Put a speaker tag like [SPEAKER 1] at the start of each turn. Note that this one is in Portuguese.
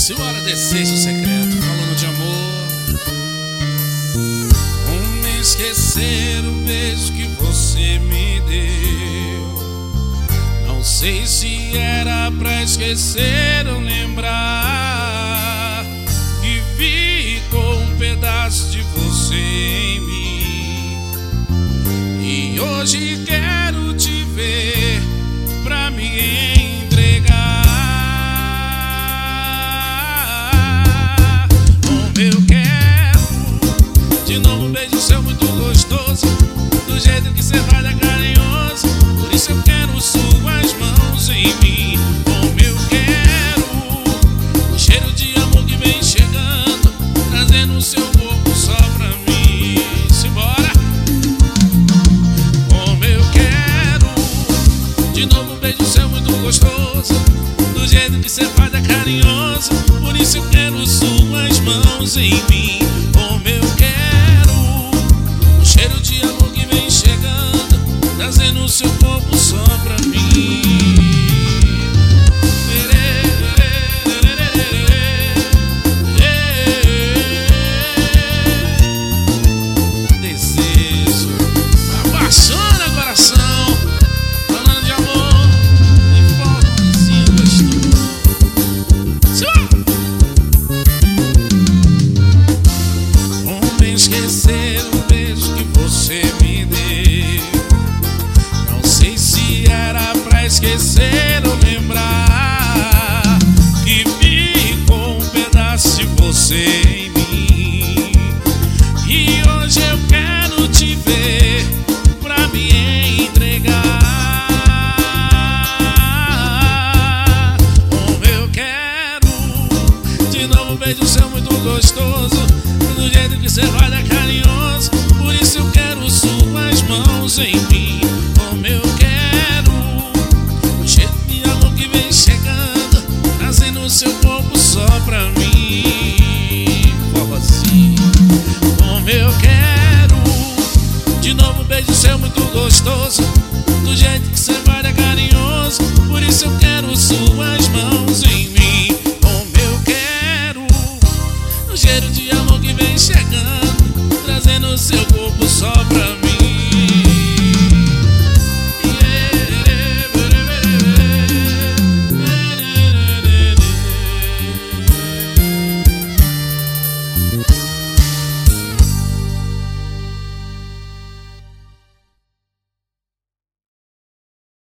[SPEAKER 1] Simbora, desejo secreto, falando de amor. Como esquecer o beijo que você me deu? Não sei se era pra esquecer ou lembrar que ficou um pedaço de você em mim. E hoje quero te ver pra me entregar. Eu quero de novo um beijo seu muito gostoso, do jeito que cê faz é carinhoso. Por isso eu quero suas mãos em mim. Como eu quero o cheiro de amor que vem chegando, trazendo o seu corpo só pra mim. Simbora! Como eu quero de novo um beijo seu muito gostoso, do jeito que cê faz é carinhoso. Por isso eu quero suas mãos em mim. Como eu quero o cheiro de amor que vem chegando, trazendo o seu corpo só pra mim. Desejo apaixona coração, falando de amor de forma assim gostosa. Esquecer o beijo que você me deu. Não sei se era pra esquecer ou lembrar que ficou um pedaço de você em mim. E hoje eu quero te ver pra me entregar. Como eu quero de novo um beijo seu muito gostoso, do jeito que cê vai é carinhoso. Por isso eu quero suas mãos em mim. Como eu quero o cheiro de amor que vem chegando, trazendo o seu corpo só pra mim. Forrozinho. Como eu quero de novo um beijo seu muito gostoso, do jeito que cê vai é carinhoso. Por isso eu quero suas